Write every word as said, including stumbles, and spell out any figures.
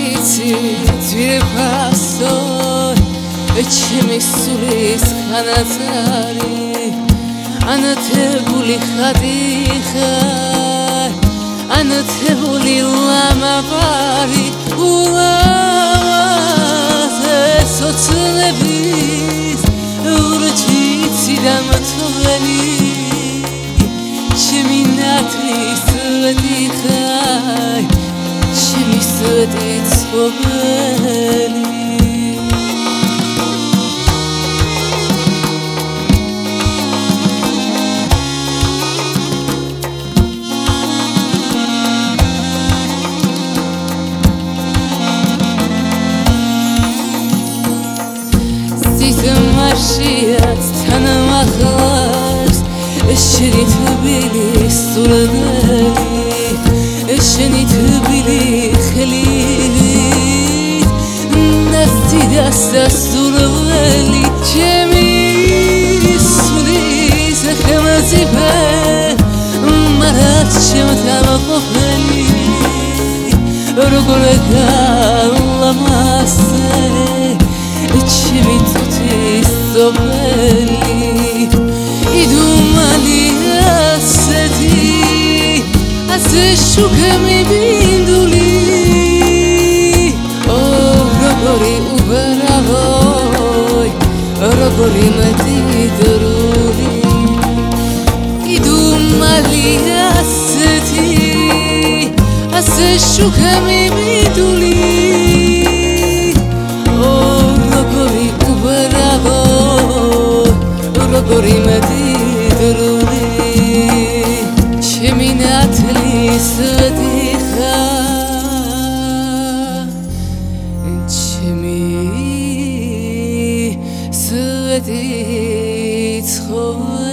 იცი ძვირფასოი ჩემი სულის ხანაწარი ანათებული ხატი ხარ ანათებული ლამაპარი ულამაზე სოცნების ურჩიცი დამთვლელი ჩემი ნათლის წვეთი ხარ ჩემი სვეტი ცხოველი მარშიაც თანამახლავს შენი თბილი სურნელი შენი თბილი ხელით ნასტი და სასურველი ჩემი სულის ხელმწიფე მარად ჩემთან ყოფილი როგორ გალამასე ჩემი წუთის სოფელი იდუმალი ასეთი ასე შუქემი ბინდული ო როგორი უბრალოი როგორი მდიდრული იდუმალი ასეთი ასე შუქემი ბინდული როგორი მდიდრული ჩემი ნათლის სვეტი ხარ ჩემი სვეტი ცხოველი